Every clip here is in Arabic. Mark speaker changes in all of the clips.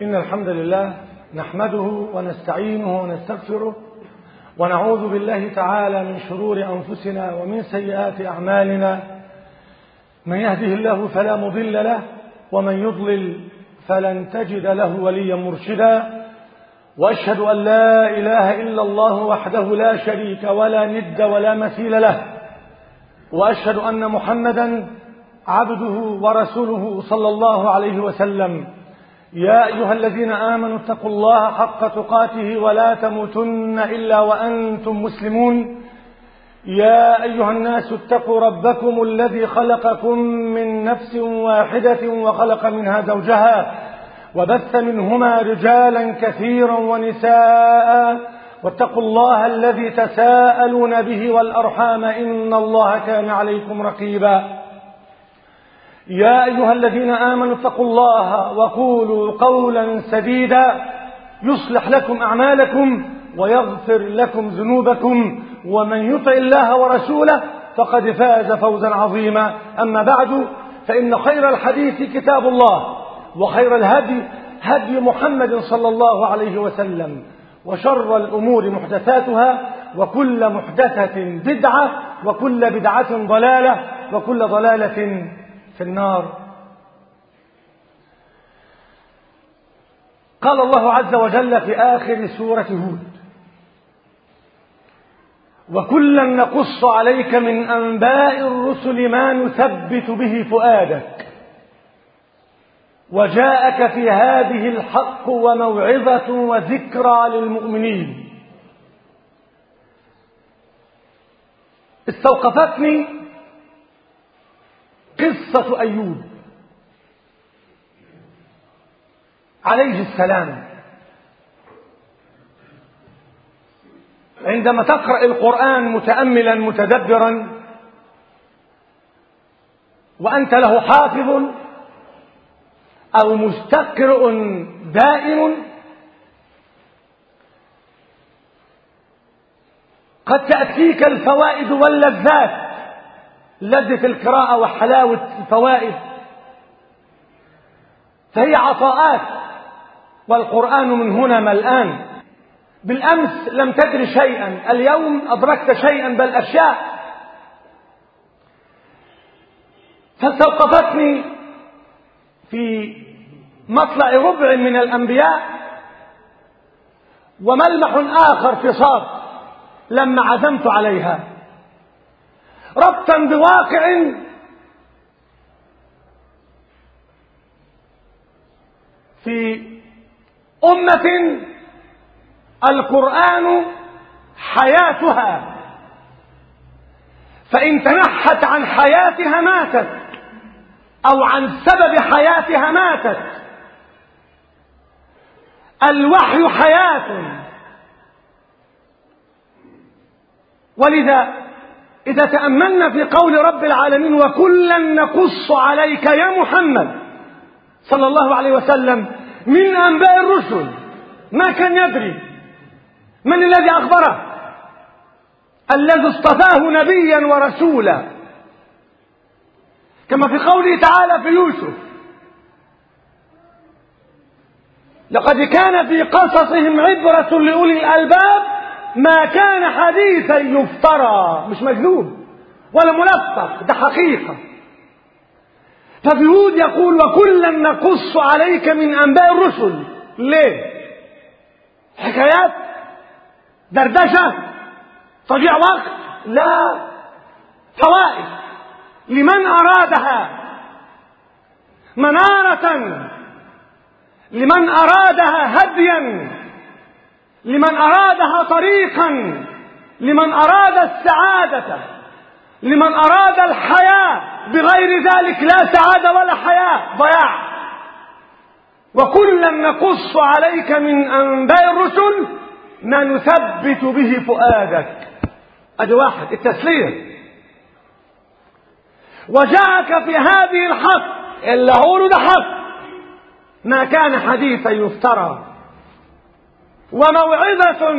Speaker 1: إن الحمد لله نحمده ونستعينه ونستغفره ونعوذ بالله تعالى من شرور أنفسنا ومن سيئات أعمالنا. من يهده الله فلا مضل له ومن يضلل فلن تجد له وليا مرشدا. وأشهد أن لا إله إلا الله وحده لا شريك ولا ند ولا مثيل له، وأشهد أن محمدا عبده ورسوله صلى الله عليه وسلم. يا أيها الذين آمنوا اتقوا الله حق تقاته ولا تموتن إلا وأنتم مسلمون. يا أيها الناس اتقوا ربكم الذي خلقكم من نفس واحدة وخلق منها زوجها وبث منهما رجالا كثيرا ونساء، واتقوا الله الذي تساءلون به والأرحام إن الله كان عليكم رقيبا. يا أيها الذين آمنوا اتقوا الله وقولوا قولا سديدا يصلح لكم أعمالكم ويغفر لكم ذنوبكم، ومن يطع الله ورسوله فقد فاز فوزا عظيما. أما بعد، فإن خير الحديث كتاب الله، وخير الهدي هدي محمد صلى الله عليه وسلم، وشر الأمور محدثاتها، وكل محدثة بدعة، وكل بدعة ضلالة، وكل ضلالة في النار. قال الله عز وجل في آخر سورة هود: وكلا نقص عليك من أنباء الرسل ما نثبت به فؤادك وجاءك في هذه الحق وموعظة وذكرى للمؤمنين. استوقفتني قصة أيوب عليه السلام. عندما تقرأ القرآن متأملا متدبرا وأنت له حافظ أو مستقرئ دائم، قد تأتيك الفوائد واللذات، لذة القراءة وحلاوة الفوائد، فهي عطاءات، والقرآن من هنا ملآن. بالأمس لم تدر شيئا، اليوم أدركت شيئا بل أشياء. فاستوقفتني في مطلع ربع من الأنبياء وملمح آخر في صاد لما عزمت عليها، ربطا بواقع في أمة القرآن حياتها، فإن تنحت عن حياتها ماتت، أو عن سبب حياتها ماتت. الوحي حياة، ولذا إذا تأملنا في قول رب العالمين: وكلا نقص عليك يا محمد صلى الله عليه وسلم من أنباء الرسل، ما كان يدري من الذي أخبره؟ الذي اصطفاه نبيا ورسولا، كما في قوله تعالى في يوسف: لقد كان في قصصهم عبرة لأولي الألباب ما كان حديثا يفترى، مش مكذوب ولا ملفق، ده حقيقة. ففي هود يقول: وكلا نقص عليك من أنباء الرسل. ليه؟ حكايات؟ دردشة؟ تضييع وقت؟ لا، فوائد لمن أرادها، منارة لمن أرادها، هديا لمن أرادها، طريقا لمن أراد السعادة، لمن أراد الحياة. بغير ذلك لا سعادة ولا حياة، ضياع. وكلا نقص عليك من أنباء الرسل ما نثبت به فؤادك. أدي واحد، التسلية. وجاءك في هذه الحق، اللي هقوله ده حق، ما كان حديثا يفترى. وموعظة،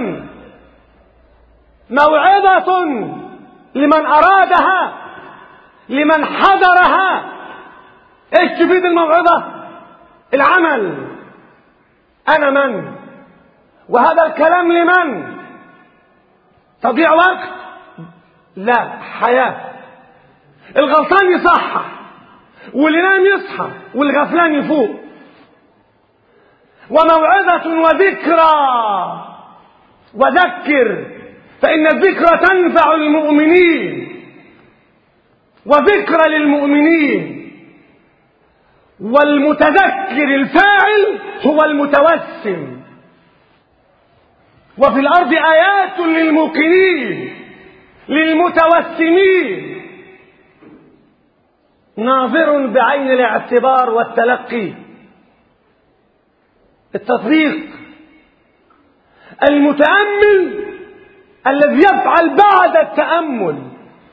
Speaker 1: موعظة لمن أرادها، لمن حضرها. ايش تفيد الموعظة؟ العمل. أنا من؟ وهذا الكلام لمن؟ تضيع وقت؟ لا، حياة. الغلطان يصحح، واللي نام يصحى، والغفلان يفوق. وموعظة وذكرى، وذكر فإن الذكرى تنفع المؤمنين، وذكرى للمؤمنين. والمتذكر الفاعل هو المتوسم. وفي الأرض آيات للموقنين للمتوسمين، ناظر بعين الاعتبار والتلقي. التطبيق. المتأمل الذي يفعل بعد التأمل.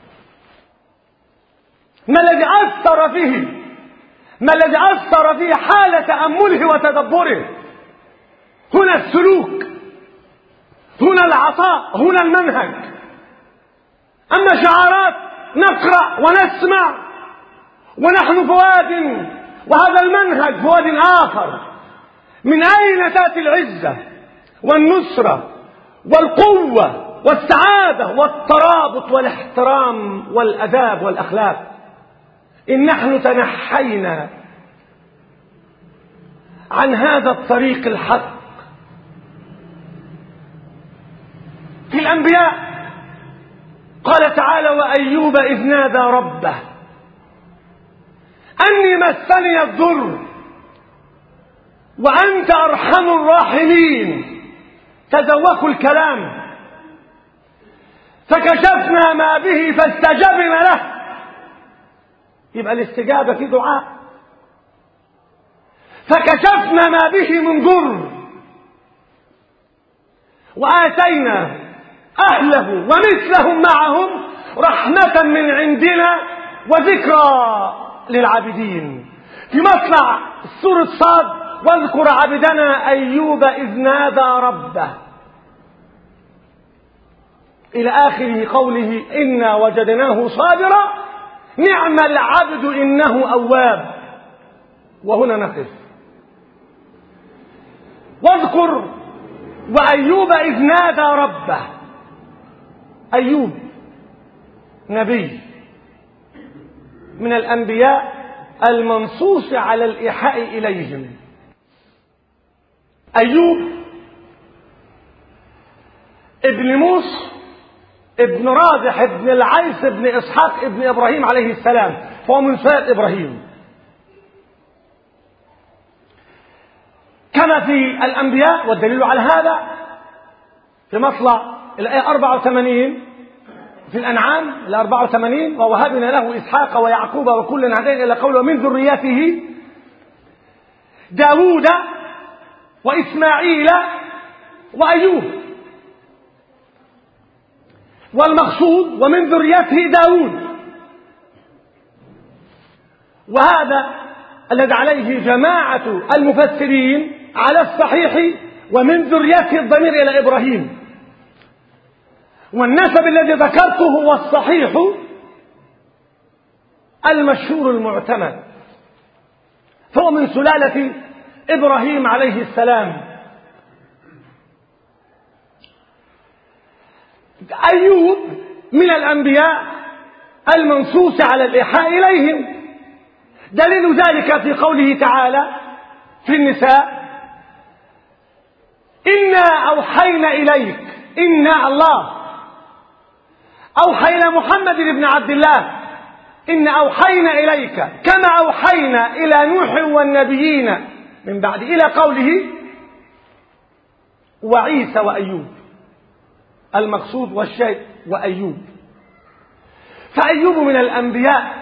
Speaker 1: ما الذي أثر فيه؟ ما الذي أثر فيه حال تأمله وتدبره؟ هنا السلوك، هنا العطاء، هنا المنهج. أما شعارات نقرأ ونسمع ونحن فؤاد، وهذا المنهج فؤاد آخر. من أين تأتي العزة والنصرة والقوة والسعادة والترابط والاحترام والأداب والأخلاق؟ إن نحن تنحينا عن هذا الطريق الحق. في الأنبياء قال تعالى: وأيوب إذ نادى ربه أني مسني الضر وأنت أرحم الراحمين. تذوقوا الكلام. فكشفنا ما به فاستجبنا له. يبقى الاستجابة في دعاء. فكشفنا ما به من ضر وآتينا أهله ومثلهم معهم رحمة من عندنا وذكرى للعابدين. في مطلع سورة صاد: واذكر عبدنا أيوب إذ نادى ربه، إلى آخر قوله: إنا وجدناه صابرا نعم العبد إنه أواب. وهنا نقف. واذكر وأيوب إذ نادى ربه. أيوب نبي من الأنبياء المنصوص على الإيحاء إليهم. أيوب ابن موسى ابن رازح ابن العيس ابن إسحاق ابن إبراهيم عليه السلام، فهو من سلالة إبراهيم. كما في الأنبياء، والدليل على هذا في مطلع الآية 84 في الأنعام، ال 84: ووهبنا له إسحاق ويعقوب وكلا هدينا إلى قوله ومن ذريته داوود وإسماعيل وأيوب. والمقصود ومن ذريته داوود، وهذا الذي عليه جماعة المفسرين على الصحيح، ومن ذريته الضمير إلى إبراهيم. والنسب الذي ذكرته هو الصحيح المشهور المعتمد، فهو من سلالة إبراهيم عليه السلام. أيوب من الأنبياء المنصوص على الإيحاء إليهم. دليل ذلك في قوله تعالى في النساء: إنا أوحينا إليك. إنا الله أوحى إلى محمد بن عبد الله: إنا أوحينا إليك كما أوحينا إلى نوح والنبيين من بعد، إلى قوله وعيسى وأيوب. المقصود والشيء وأيوب. فأيوب من الأنبياء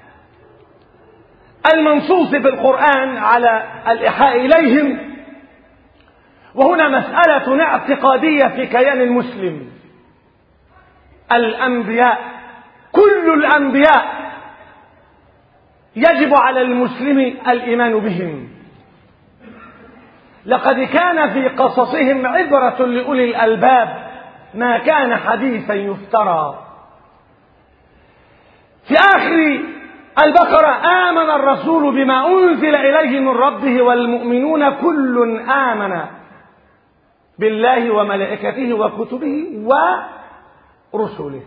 Speaker 1: المنصوص في القرآن على الإيحاء إليهم. وهنا مسألة اعتقادية في كيان المسلم. الأنبياء، كل الأنبياء يجب على المسلم الإيمان بهم. لقد كان في قصصهم عبرة لأولي الألباب، ما كان حديثا يفترى. في آخر البقرة: آمن الرسول بما أنزل إليه من ربه والمؤمنون كل آمن بالله وملائكته وكتبه ورسله.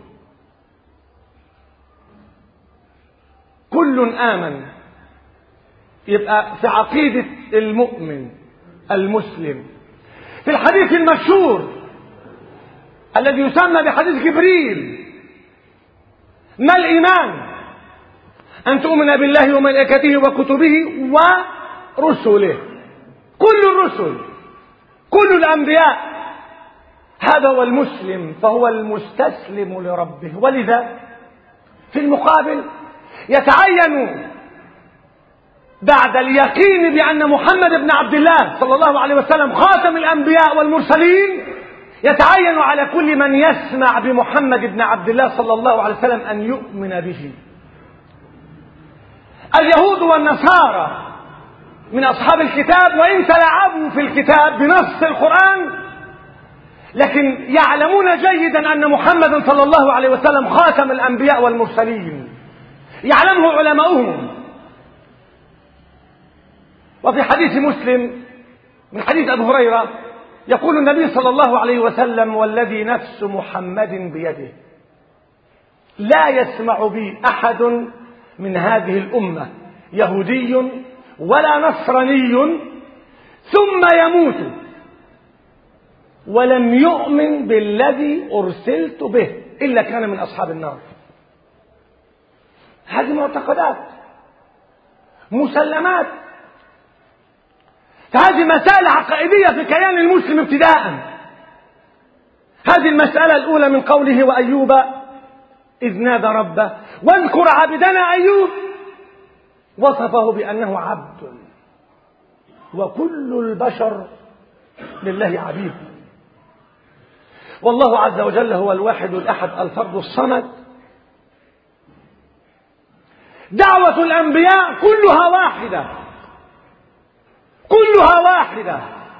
Speaker 1: كل آمن. يبقى في عقيدة المؤمن المسلم. في الحديث المشهور الذي يسمى بحديث جبريل: ما الإيمان؟ أن تؤمن بالله وملائكته وكتبه ورسله. كل الرسل، كل الأنبياء. هذا هو المسلم، فهو المستسلم لربه. ولذا في المقابل يتعين بعد اليقين بأن محمد بن عبد الله صلى الله عليه وسلم خاتم الأنبياء والمرسلين، يتعين على كل من يسمع بمحمد بن عبد الله صلى الله عليه وسلم أن يؤمن به. اليهود والنصارى من أصحاب الكتاب وإن تلاعبوا في الكتاب بنص القرآن، لكن يعلمون جيدا أن محمد صلى الله عليه وسلم خاتم الأنبياء والمرسلين، يعلمه علماؤهم. وفي حديث مسلم من حديث أبي هريرة يقول النبي صلى الله عليه وسلم: والذي نفس محمد بيده لا يسمع بي أحد من هذه الأمة يهودي ولا نصراني ثم يموت ولم يؤمن بالذي أرسلت به إلا كان من أصحاب النار. هذه معتقدات، مسلمات. فهذه مسائل عقائدية في كيان المسلم ابتداء. هذه المسألة الأولى من قوله: وأيوب إذ نادى ربه. واذكر عبدنا أيوب، وصفه بأنه عبد، وكل البشر لله عبيد. والله عز وجل هو الواحد الأحد الفرد الصمد. دعوة الأنبياء كلها واحدة، كلها واحدة،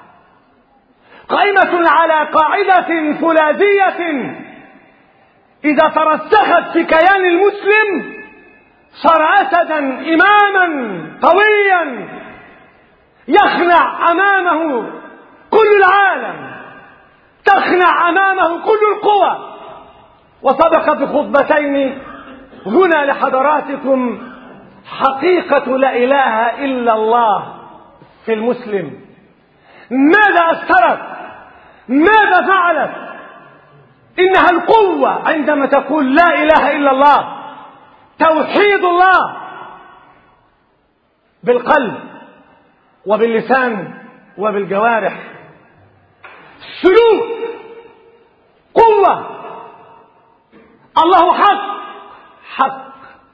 Speaker 1: قائمة على قاعدة فولاذية إذا ترسخت في كيان المسلم صار أسدا إماما قويا يخنع أمامه كل العالم، تخنع أمامه كل القوى. وسبق في خطبتين هنا لحضراتكم حقيقة لا إله إلا الله في المسلم. ماذا أثرت؟ ماذا فعلت؟ إنها القوة عندما تقول لا إله إلا الله، توحيد الله بالقلب وباللسان وبالجوارح، سلوك، قوة. الله حق، حق،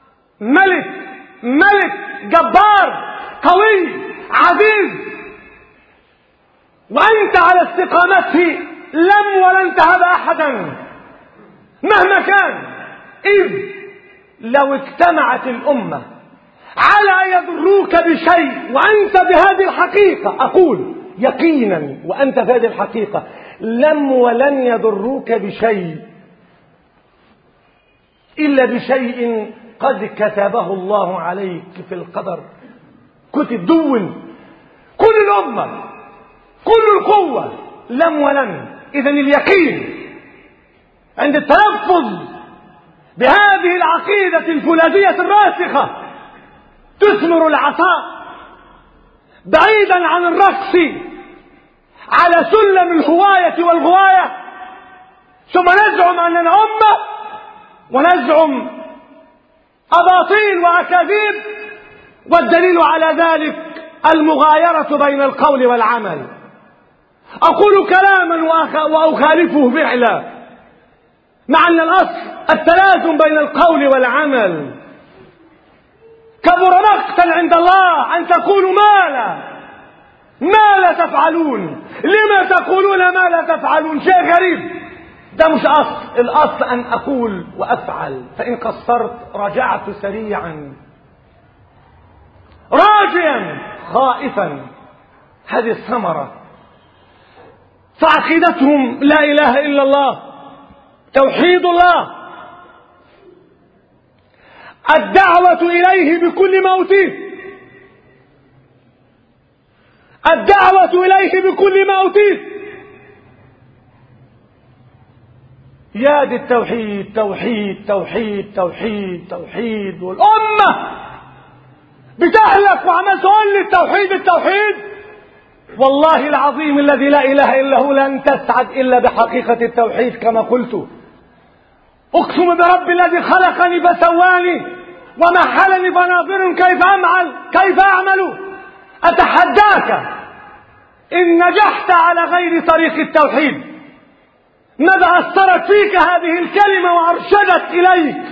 Speaker 1: ملك جبار قوي عزيز، وأنت على استقامته لم ولن تهب أحدا مهما كان. إذ لو اجتمعت الأمة على أن يضروك بشيء وأنت بهذه الحقيقة، أقول يقينا وأنت في هذه الحقيقة، لم ولن يضروك بشيء إلا بشيء قد كتبه الله عليك في القدر. كتب دون كل الأمة، كل القوة، لم ولن. إذن اليقين عند التلفظ بهذه العقيدة الفولاذية الراسخة تثمر العطاء بعيدا عن الرقص على سلم الهواية والغواية، ثم نزعم أننا أمة ونزعم أباطيل وأكاذيب. والدليل على ذلك المغايرة بين القول والعمل. أقول كلاما وأخالفه فعلا، مع أن الأصل التلازم بين القول والعمل. كبر مقتا عند الله أن تقولوا ما لا تفعلون. لما تقولون ما لا تفعلون؟ شيء غريب، ده مش أصل. الأصل أن أقول وأفعل، فإن قصرت رجعت سريعا راجيا خائفا. هذه الثمرة. فعقيدتهم لا إله إلا الله، توحيد الله. الدعوة إليه بكل ما أوتيت، الدعوة إليه بكل ما أوتيت. يا دي التوحيد، توحيد توحيد توحيد توحيد، والأمة بتهلك وعمال تقول لي التوحيد التوحيد. والله العظيم الذي لا إله إلا هو لن تسعد إلا بحقيقة التوحيد كما قلت. أقسم برب الذي خلقني فسواني ومحلني فناظر كيف أعمل. أتحداك إن نجحت على غير طريق التوحيد ماذا أثرت فيك هذه الكلمة وأرشدت إليك؟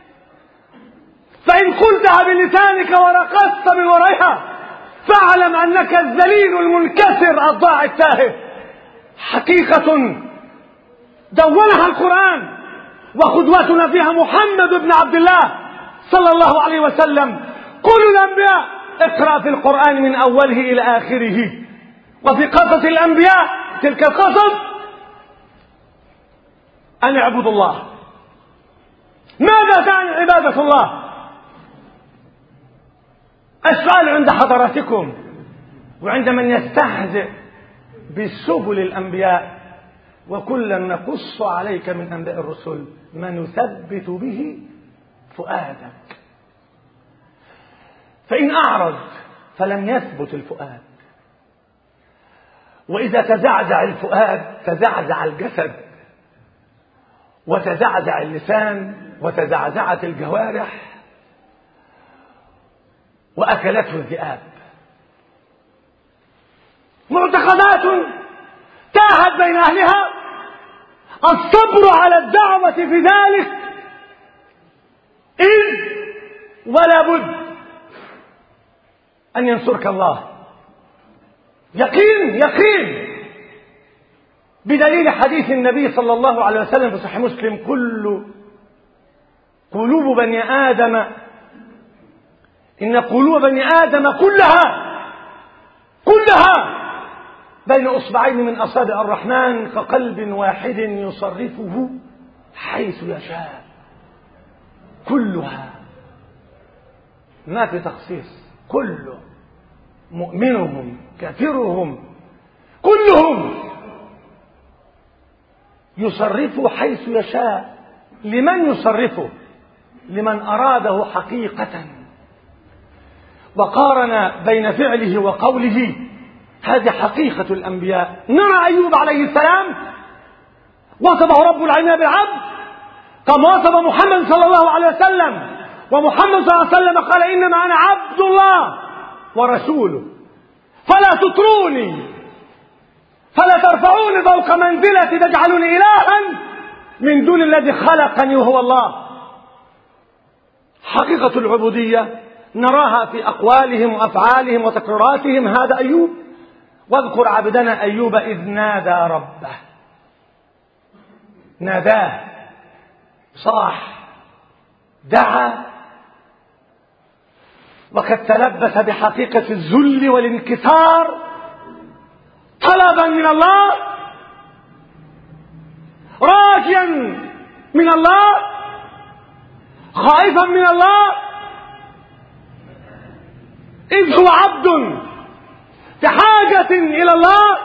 Speaker 1: فإن قلتها بلسانك ورقصت من ورائها فاعلم أنك الذليل المنكسر الضاع التاهه. حقيقة دونها القرآن وقدوتنا فيها محمد بن عبد الله صلى الله عليه وسلم. كل الأنبياء اقرأ في القرآن من أوله إلى آخره، وفي قصص الأنبياء تلك القصص أن اعبدوا الله. ماذا تعني عبادة الله؟ السؤال عند حضراتكم وعند من يستهزئ بسبل الأنبياء: وكلا نقص عليك من أنباء الرسل ما نثبت به فؤادك. فإن أعرض فلم يثبت الفؤاد، وإذا تزعزع الفؤاد تزعزع الجسد وتزعزع اللسان وتزعزعت الجوارح وأكلته الذئاب. معتقدات تاهت بين أهلها. الصبر على الدعوة في ذلك إذ ولا بد أن ينصرك الله. يقين يقين بدليل حديث النبي صلى الله عليه وسلم في صحيح مسلم: كل قلوب بني آدم، إن قلوب بني آدم كلها بين أصبعين من أصابع الرحمن كقلب واحد يصرفه حيث يشاء. كلها، ما في تخصيص، كله، مؤمنهم كافرهم كلهم يصرفه حيث يشاء. لمن يصرفه؟ لمن أراده حقيقة. وقارن بين فعله وقوله. هذه حقيقة الأنبياء. نرى أيوب عليه السلام وصفه رب العالمين بالعبد كما وصف محمد صلى الله عليه وسلم، ومحمد صلى الله عليه وسلم قال: إنما أنا عبد الله ورسوله فلا تطروني، فلا ترفعوني فوق منزلتي تجعلوني إلها من دون الذي خلقني وهو الله. حقيقة العبودية نراها في أقوالهم وأفعالهم وتكراراتهم. هذا أيوب. واذكر عبدنا أيوب إذ نادى ربه، ناداه، صاح، دعا، وقد تلبس بحقيقة الذل والانكسار طلبا من الله، راجيا من الله، خائفا من الله، إذ هو عبد في حاجة إلى الله،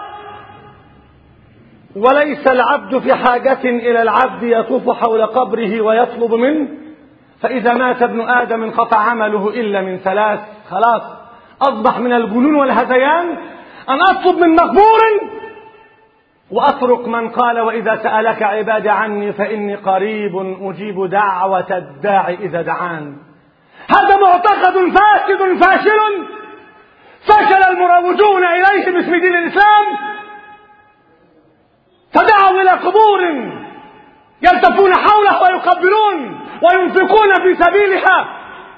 Speaker 1: وليس العبد في حاجة إلى العبد يطوف حول قبره ويطلب منه. فإذا مات ابن آدم انقطع عمله إلا من ثلاث. خلاص أصبح من الجنون والهذيان أن أطلب من مقبور وأترك من قال: وإذا سألك عبادي عني فإني قريب أجيب دعوة الداعي إذا دعان. هذا معتقد فاسد فاشل فشل المروجون إليه باسم دين الإسلام، فدعوا إلى قبور يلتفون حوله ويقبلون وينفقون في سبيلها.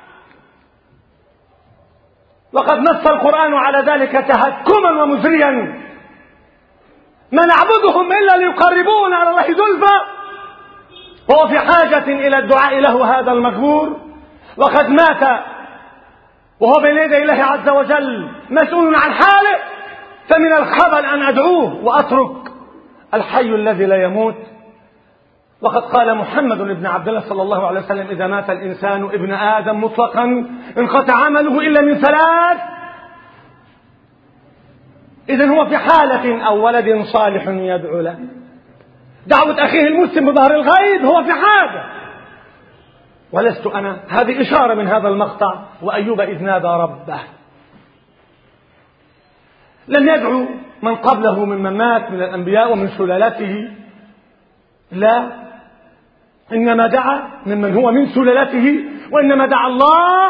Speaker 1: وقد نص القرآن على ذلك تهكما ومزريا: ما نعبدهم إلا ليقربونا على الله زلفى. وهو في حاجة إلى الدعاء له هذا المقبور، وقد مات وهو بين يدي الله عز وجل مسؤول عن حاله. فمن الخبل أن أدعوه وأترك الحي الذي لا يموت. وقد قال محمد بن عبد الله صلى الله عليه وسلم: إذا مات الإنسان ابن آدم مطلقا انقطع عمله إلا من ثلاث. إذن هو في حالة أو ولد صالح يدعو له، دعوة أخيه المسلم بظهر الغيب، هو في حاجة ولست أنا. هذه إشارة من هذا المقطع: وأيوب إذ نادى ربه. لم يدعو من قبله ممن مات من الأنبياء ومن سلالته، لا، إنما دعا ممن هو من سلالته، وإنما دعا الله.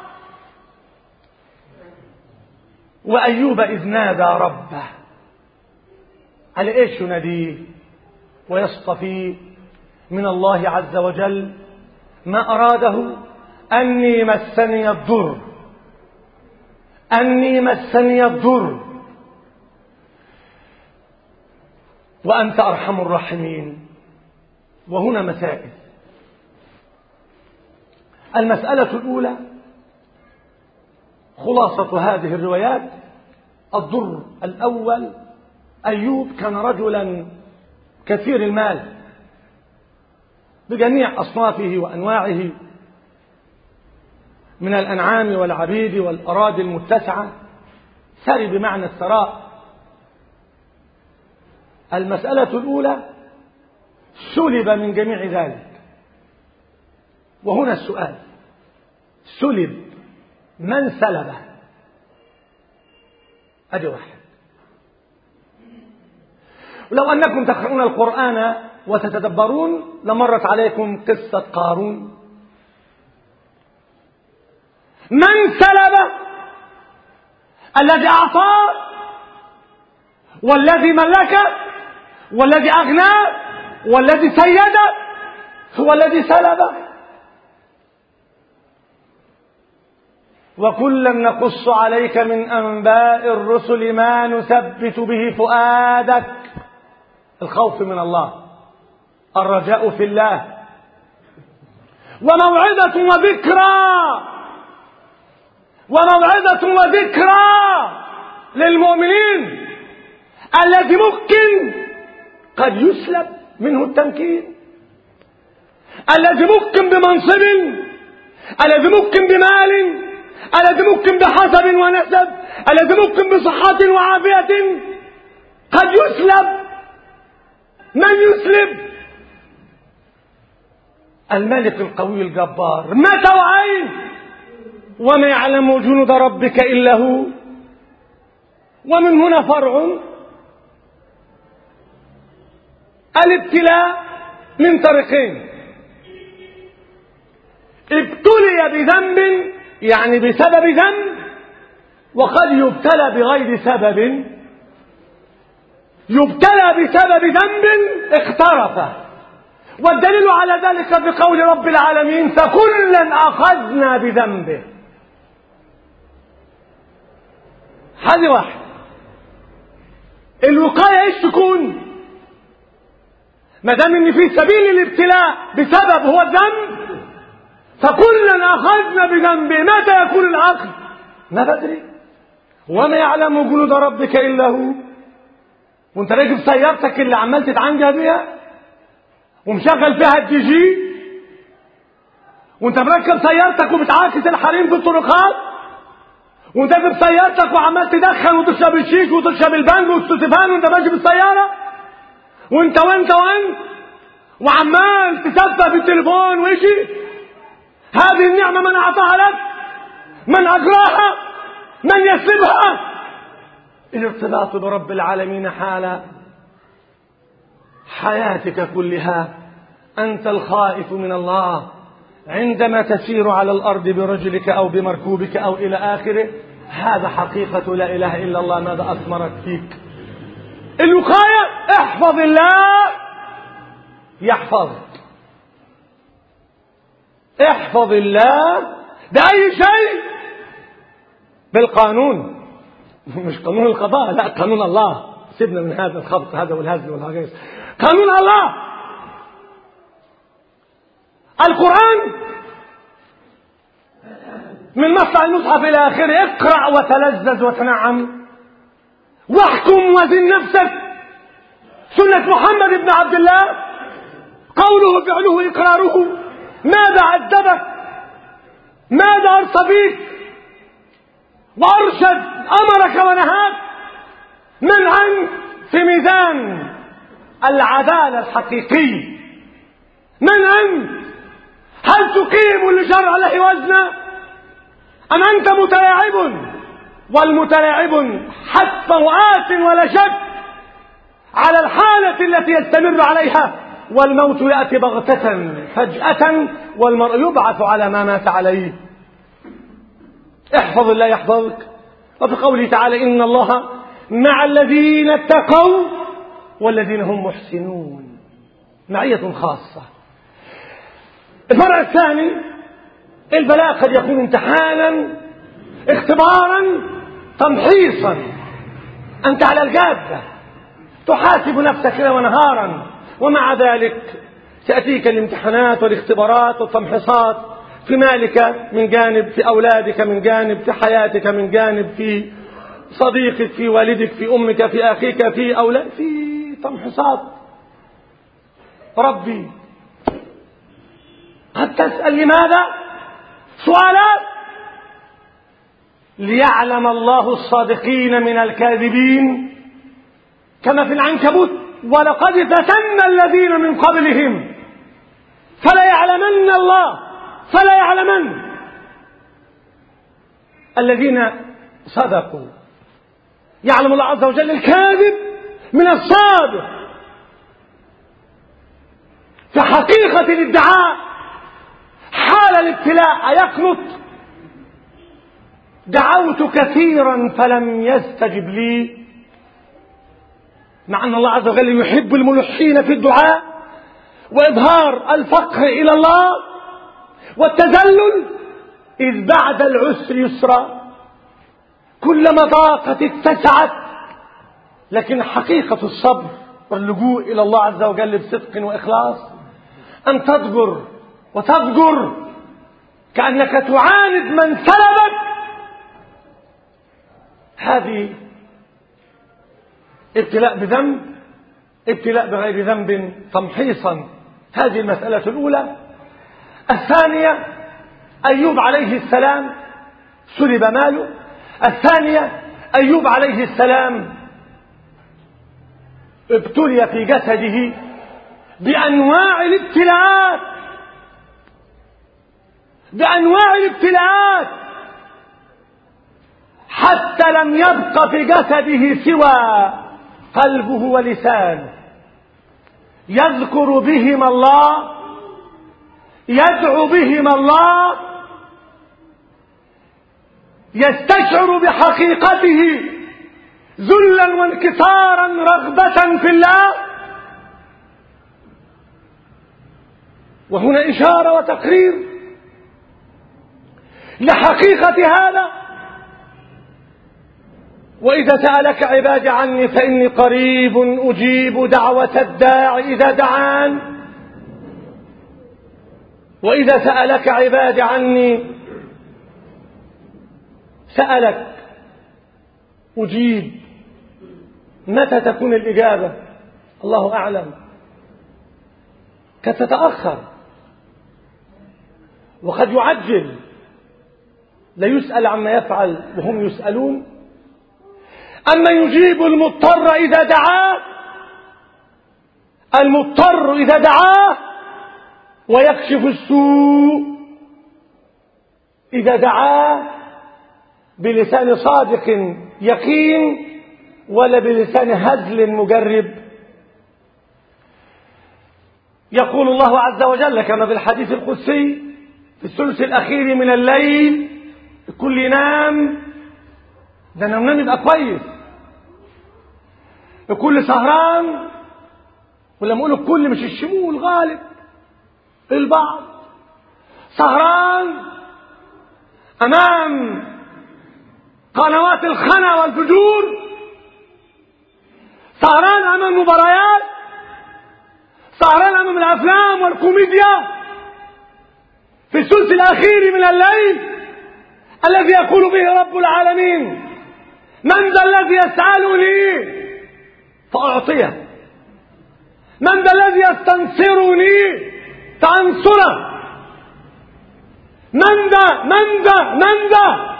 Speaker 1: وأيوب إذ نادى ربه، على إيش يناديه ويصطفي من الله عز وجل ما أراده؟ أني مسني الضر، أني مسني الضر وأنت أرحم الراحمين. وهنا مسائل. المسألة الأولى، خلاصة هذه الروايات: الضر الأول، أيوب كان رجلا كثير المال بجميع أصنافه وأنواعه من الأنعام والعبيد والأراضي المتسعة، ثري بمعنى الثراء. المسألة الأولى: سلب من جميع ذلك. وهنا السؤال: سلب، من سلبه؟ أدي واحد. ولو أنكم تقرؤون القرآن وتتدبرون لمرت عليكم قصة قارون. من سلبه؟ الذي أعطاه والذي ملكه والذي أغناه والذي سيده هو الذي سلبه. وكلا نقص عليك من أنباء الرسل ما نثبت به فؤادك. الخوف من الله، الرجاء في الله، وموعظة وذكرى، وموعظة وذكرى للمؤمنين الذي ممكن قد يسلب منه التمكين، الذي ممكن بمنصب، الذي ممكن بمال، الذي ممكن بحسب ونسب، الذي ممكن بصحة وعافية قد يسلب. من يسلب؟ الملك القوي الجبار. متى وأين؟ وما يعلم جنود ربك إلا هو. ومن هنا فرع الابتلاء من طريقين: ابتلي بذنب يعني بسبب ذنب، وقد يبتلى بغير سبب. يبتلى بسبب ذنب اقترف، والدليل على ذلك بقول رب العالمين: فكلا أخذنا بذنبه. هذه واحد. الوقاية ايش تكون؟ ما دام ان في سبيل الابتلاء بسبب هو الذنب، فكلا أخذنا بذنبه. متى يكون الأخذ؟ ما بدري. وما يعلم جنود ربك إلا هو. وانت راكب سيارتك اللي عمال تتعنجه بيها ومشغل فيها الدي جي، وانت مركب سيارتك وبتعاكس الحريم في الطرقات، وانت راكب سيارتك وعمال تدخن وتشرب الشيش وتشرب البانج والستفان وانت ماشي بالسيارة، وانت وعمال تسفه في التليفون وشي. هذه النعمة من أعطاها لك؟ من أجراها؟ من يسلبها؟ الارتباط برب العالمين حال حياتك كلها. أنت الخائف من الله عندما تسير على الأرض برجلك أو بمركوبك أو إلى آخره. هذا حقيقة لا إله إلا الله. ماذا أثمرت فيك؟ الوقاية: احفظ الله يحفظك. احفظ الله بأي شيء؟ بالقانون، مش قانون القضاء، لا، قانون الله. سيبنا من هذا الخبط هذا والهزل والهجس. قانون الله، القرآن من مصنع المصحف إلى آخره. اقرأ وتلذذ وتنعم واحكم وزن نفسك. سنة محمد بن عبد الله قوله فعله إقراره. ماذا عذبك؟ ماذا أرصى بك وأرشد أمرك ونهاك؟ من أنت في ميزان العدالة الحقيقي؟ من أنت؟ هل تقيم لشرع الله وزنا أم أنت متلاعب؟ والمتلاعب حتمه آت ولا شك على الحالة التي يستمر عليها، والموت يأتي بغتة فجأة والمرء يبعث على ما مات عليه. احفظ الله يحفظك. وفي قوله تعالى إن الله مع الذين اتقوا والذين هم محسنون، معية خاصة. الفرع الثاني، البلاء قد يكون امتحانا، اختبارا، تمحيصا. أنت على الجادة تحاسب نفسك ليلا ونهارا، ومع ذلك تأتيك الامتحانات والاختبارات والتمحيصات في مالك من جانب، في أولادك من جانب، في حياتك من جانب، في صديقك، في والدك، في أمك، في أخيك، في أولاد، في تمحيصات. ربي قد تسأل لماذا؟ سؤالات ليعلم الله الصادقين من الكاذبين، كما في العنكبوت ولقد فتنا الذين من قبلهم فلا يعلمن الله، فلا يعلمن الذين صدقوا. يعلم الله عز وجل الكاذب من الصادق. في حقيقة الادعاء حال الابتلاء أيقنط؟ دعوت كثيرا فلم يستجب لي، مع أن الله عز وجل يحب الملحين في الدعاء وإظهار الفقر إلى الله والتذلل، إذ بعد العسر يسرا، كلما ضاقت اتسعت. لكن حقيقة الصبر واللجوء إلى الله عز وجل بصدق وإخلاص أن تضجر وتضجر كأنك تعاند من سلبك. هذه ابتلاء بذنب، ابتلاء بغير ذنب تمحيصا. هذه المسألة الأولى. الثانية، أيوب عليه السلام سلب ماله. الثانية، أيوب عليه السلام ابتلي في جسده بأنواع الابتلاءات، بأنواع الابتلاءات، حتى لم يبق في جسده سوى قلبه ولسانه يذكر بهما الله، يدعو بهما الله، يستشعر بحقيقته ذلا وانكسارا رغبة في الله. وهنا إشارة وتقرير لحقيقة هذا. وإذا سألك عبادي عني فإني قريب أجيب دعوة الداع إذا دعان. وإذا سألك عبادي عني، سألك أجيب. متى تكون الإجابة؟ الله أعلم. قد تتأخر وقد يعجل. لا يسأل عما يفعل وهم يسألون. أما يجيب المضطر إذا دعاه، المضطر إذا دعاه، ويكشف السوء إذا دعاه بلسان صادق يقين ولا بلسان هزل مجرب. يقول الله عز وجل كما في الحديث القدسي في الثلث الأخير من الليل الكل ينام، ده نام يبقى كويس، الكل سهران، ولما اقول الكل مش الشمول غالب، البعض سهران امام قنوات الخنا والفجور، سهران امام المباريات، سهران امام الافلام والكوميديا في الثلث الاخير من الليل الذي يقول به رب العالمين: من ذا الذي يسألني فأعطيه، من ذا الذي يستنصرني فأنصره؟ من ذا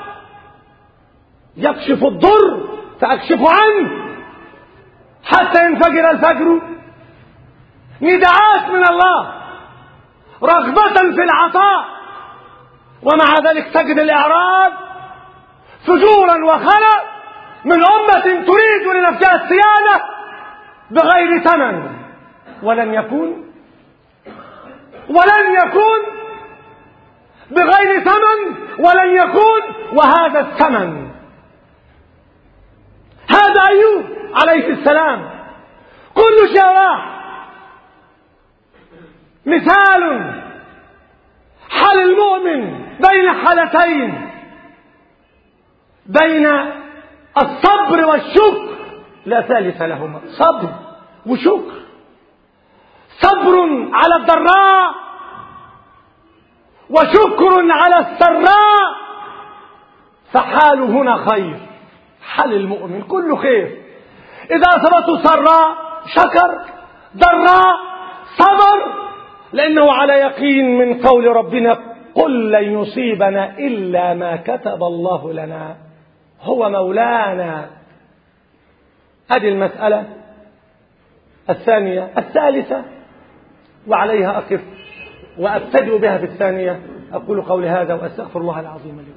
Speaker 1: يكشف الضر فأكشف عنه حتى ينفجر الفجر. نداءات من الله رغبة في العطاء، ومع ذلك تجد الإعراض فجورا وخلا من أمة تريد لنفسها السيادة بغير ثمن. ولن يكون بغير ثمن، ولن يكون. وهذا الثمن، هذا أيوب عليه السلام كل شيء راح. مثال حال المؤمن بين حالتين، بين الصبر والشكر، لا ثالث لهما. صبر وشكر. صبر على الضراء وشكر على السراء، فحاله هنا خير. حال المؤمن كله خير، إذا أصابته سراء شكر، ضراء صبر، لأنه على يقين من قول ربنا قل لن يصيبنا إلا ما كتب الله لنا هو مولانا. هذه المسألة الثانية. الثالثة وعليها أقف وأبتدئ بها في الثانية. أقول قولي هذا وأستغفر الله العظيم لي.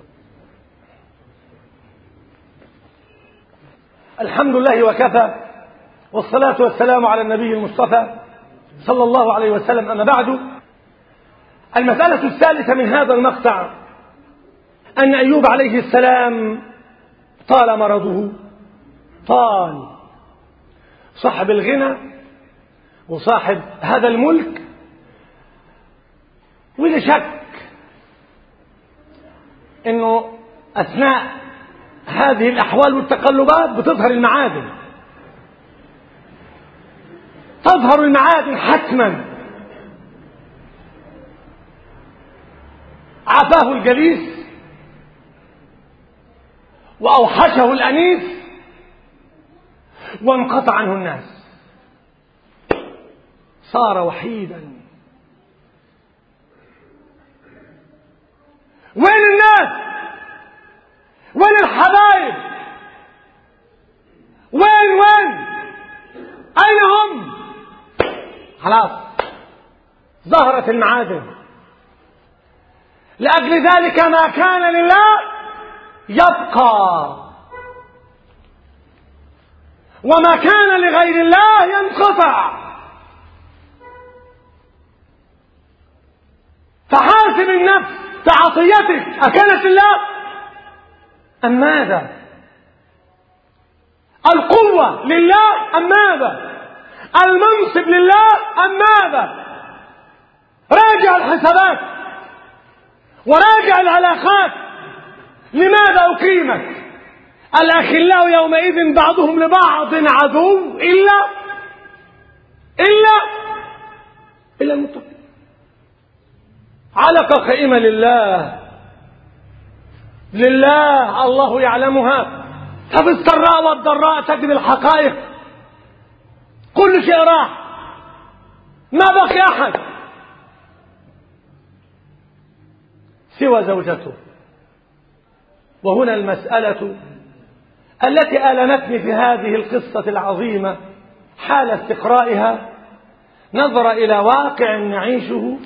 Speaker 1: الحمد لله وكفى، والصلاة والسلام على النبي المصطفى صلى الله عليه وسلم. أما بعد، المسألة الثالثة من هذا المقطع أن أيوب عليه السلام طال مرضه، طال. صاحب الغنى وصاحب هذا الملك، ولا شك أنه أثناء هذه الأحوال والتقلبات بتظهر المعادن، تظهر المعادن حتما. عفاه الجليس وأوحشه الأنيس وانقطع عنه الناس، صار وحيدا. وين الناس؟ وين الحبايب؟ وين أين هم؟ خلاص ظهرت المعادن. لأجل ذلك ما كان لله يبقى، وما كان لغير الله ينقطع. فحاسب النفس تعطيتك أكانت لله أم ماذا؟ القوة لله أم ماذا؟ المنصب لله أم ماذا؟ راجع الحسابات وراجع العلاقات. لماذا أقيمت؟ الأخلاء يومئذ بعضهم لبعض عدو إلا المتقين. علقة قائمة لله، الله يعلمها. ففي السراء والضراء تجد الحقائق، كل شيء راح، ما بقي أحد سوى زوجته. وهنا المسألة التي آلمتني في هذه القصة العظيمة حال استقرائها، نظر إلى واقع نعيشه،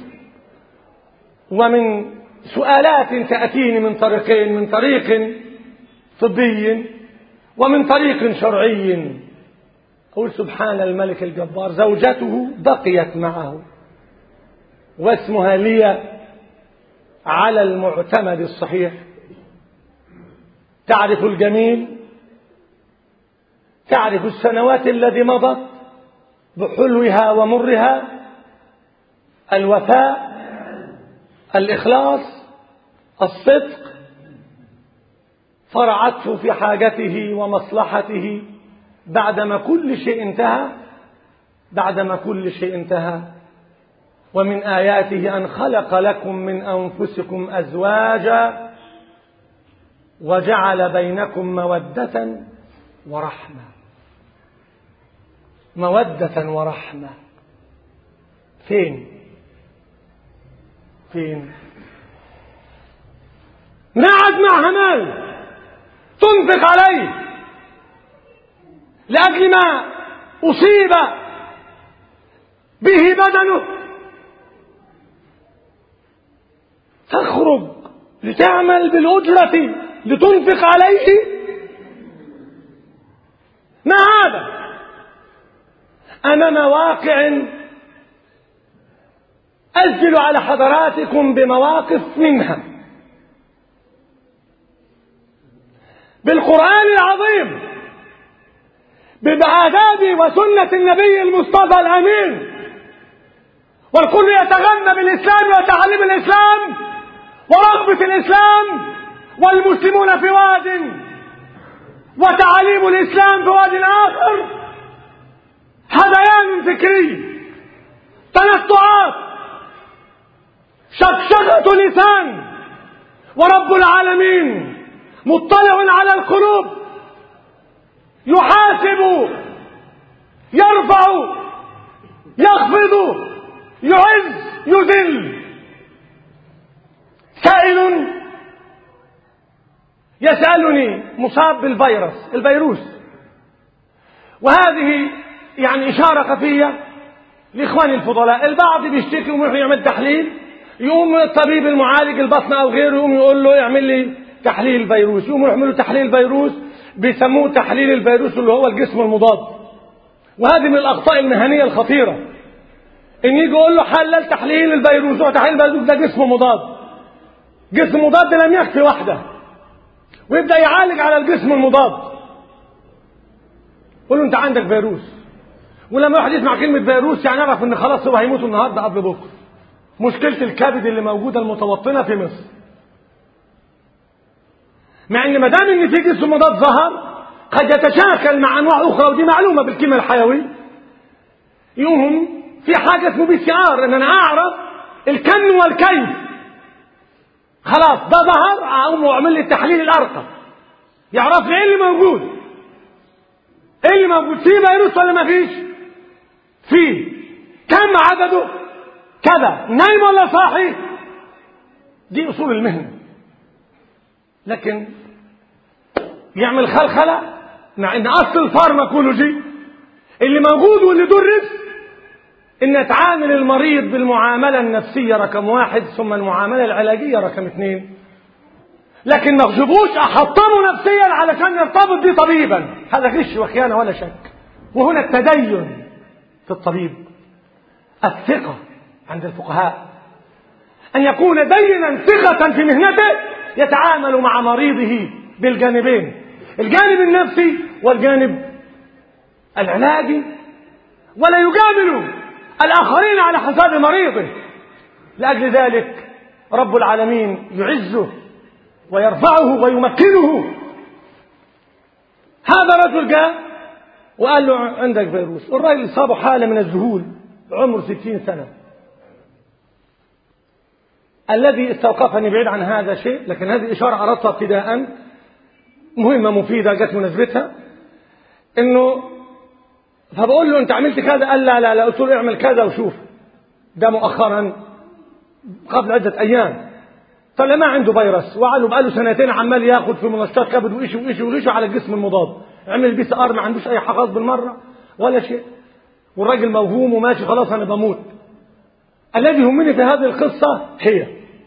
Speaker 1: ومن سؤالات تأتيني من طريقين، من طريق طبي ومن طريق شرعي. أقول سبحان الملك الجبار، زوجته بقيت معه واسمها ليا على المعتمد الصحيح، تعرف الجميل، تعرف السنوات التي مضت بحلوها ومرها، الوفاء، الإخلاص، الصدق، فرعته في حاجته ومصلحته بعدما كل شيء انتهى. ومن آياته أن خلق لكم من أنفسكم أزواجا وجعل بينكم مودة ورحمة. فين نعد معها مال تنفق عليه لأجل ما أصيب به بدنه، تخرج لتعمل بالأجرة لتنفق عليه. ما هذا؟ أمام واقع أسجل على حضراتكم بمواقف منها بالقرآن العظيم بآداب وسنة النبي المصطفى الأمين، والكل يتغنى بالإسلام وتعليم الإسلام ورغبة الإسلام، والمسلمون في واد وتعليم الإسلام في واد آخر، هذيان فكري، تنطعات، شقشقة لسان، ورب العالمين مطلع على القلوب، يحاسب، يرفع، يخفض، يعز، يذل. سائل يسألني مصاب الفيروس، وهذه يعني إشارة خفية لإخواني الفضلاء. البعض بيشتكي ويروح يعمل تحليل، يقوم الطبيب المعالج البطن أو غيره يقوم يقول له يعمل لي تحليل فيروس، يقوم يعملوا تحليل فيروس، بيسموه تحليل الفيروس اللي هو الجسم المضاد. وهذه من الأخطاء المهنية الخطيرة، إن يجي يقول له حلل تحليل الفيروس، وتحليل الفيروس ده جسم مضاد. جسم مضاد لم يكفي وحده، ويبدأ يعالج على الجسم المضاد. قول له أنت عندك فيروس، ولما واحد يسمع كلمة فيروس يعني يعرف إن خلاص هو هيموت النهارده قبل بكره. مشكلة الكبد اللي موجودة المتوطنة في مصر، مع إن ما دام إن في جسم مضاد ظهر قد يتشاكل مع أنواع أخرى، ودي معلومة بالكيمياء الحيوي. يوم في حاجة اسمه PCR، إن أنا أعرف الكم والكيف. خلاص ده ظهر، أقوم وأعمل لي التحليل الأرقى يعرف لي إيه اللي موجود. إيه اللي موجود؟ فيه فيروس ولا ما فيش؟ فيه. كم عدده؟ كذا. نايم ولا صاحي؟ دي أصول المهنة. لكن يعمل خلخلة، مع ان اصل الفارماكولوجي اللي موجود واللي درس ان تعامل المريض بالمعاملة النفسية رقم 1، ثم المعاملة العلاجية رقم 2. لكن ما تجيبوش احطمه نفسيا علشان يرتبط بيه طبيبا، هذا غش وخيانة ولا شك. وهنا التدين في الطبيب، الثقة عند الفقهاء، ان يكون دينا ثقة في مهنته، يتعامل مع مريضه بالجانبين، الجانب النفسي والجانب العلاجي، ولا يجامل الآخرين على حساب مريضه. لأجل ذلك رب العالمين يعزه ويرفعه ويمكنه. هذا رجل جاء وقال له عندك فيروس. الرجل أصابه حالة من الذهول، عمره 60 سنة. الذي استوقفني بعيد عن هذا شيء، لكن هذه إشارة أردتها ابتداء مهمة مفيدة جت مناسبتها، إنه فبقول له أنت عملت كذا، قال لا. قلت له اعمل كذا وشوف. ده مؤخرا قبل عدة أيام. طلع ما عنده فيروس، وقال بقاله 2 سنين عمال ياخد في منشطات كبد وإيش على الجسم المضاد. عمل PCR ما عندوش أي حقائق بالمرة ولا شيء، والراجل موهوم وماشي خلاص أنا بموت. الذي يهمني في هذه القصة هي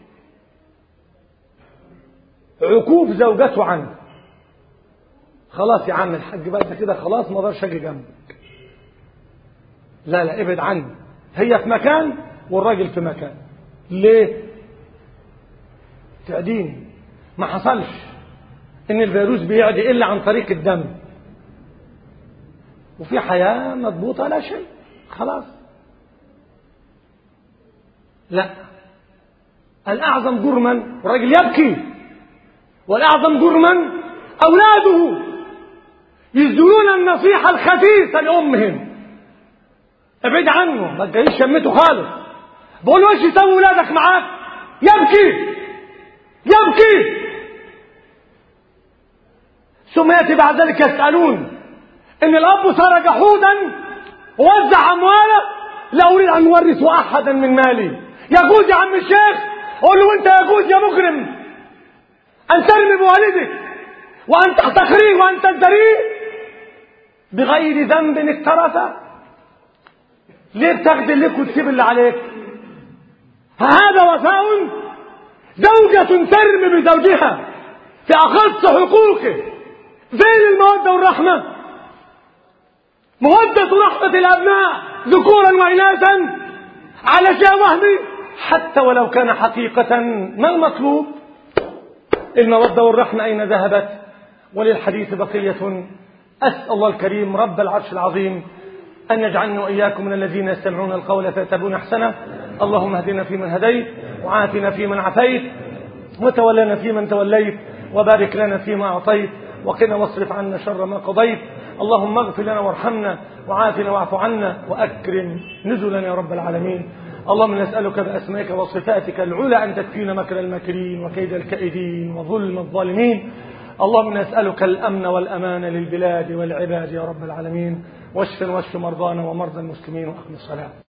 Speaker 1: عكوف زوجته عنه. خلاص يا عم الحاج بقى انت كده خلاص ما اقدرش اجي جنبك، لا ابعد عني. هي في مكان والراجل في مكان. ليه؟ تعدين. ما حصلش ان الفيروس بيعدي الا عن طريق الدم، وفي حياة مضبوطة لا شيء، خلاص. لا، الأعظم جرما الراجل يبكي، والأعظم جرما أولاده يسدلون النصيحة الخبيثة لأمهم. ابعد عنه، ما تجيش شمته خالص. بقول له ايش يسوي ولادك معاك؟ يبكي. ثم يأتي بعد ذلك يسألون إن الأب صار جحودا ووزع أمواله لا أريد أن أورث أحدا من مالي. يجوز يا عم الشيخ؟ قول له أنت يجوز يا مجرم أن ترمي بوالدك وأن تحتقريه وأن تزدريه بغير ذنب اقترفه؟ ليه بتاخد لك وتسيب اللي عليك؟ هذا وفاء؟ زوجة ترمي بزوجها في أخص حقوقه، فين المودة والرحمة؟ مودة ورحمة الأبناء ذكورا وإناثا على شيء وهمي حتى ولو كان حقيقة. ما المطلوب؟ المودة والرحمة أين ذهبت؟ وللحديث بقية. أسأل الله الكريم رب العرش العظيم أن يجعلنا وإياكم من الذين يستمعون القول فيتبعون أحسنه. اللهم اهدنا فيمن هديت، وعافنا فيمن عافيت، وتولنا فيمن توليت، وبارك لنا فيما أعطيت، وقنا واصرف عنا شر ما قضيت. اللهم اغفر لنا وارحمنا وعافنا واعف عنا وأكرم نزلنا يا رب العالمين. اللهم نسألك بأسمائك وصفاتك العلى أن تكفينا مكر الماكرين وكيد الكائدين وظلم الظالمين. اللهم نسألك الأمن والأمان للبلاد والعباد يا رب العالمين. واشف مرضانا ومرضى المسلمين وأقم الصلاة.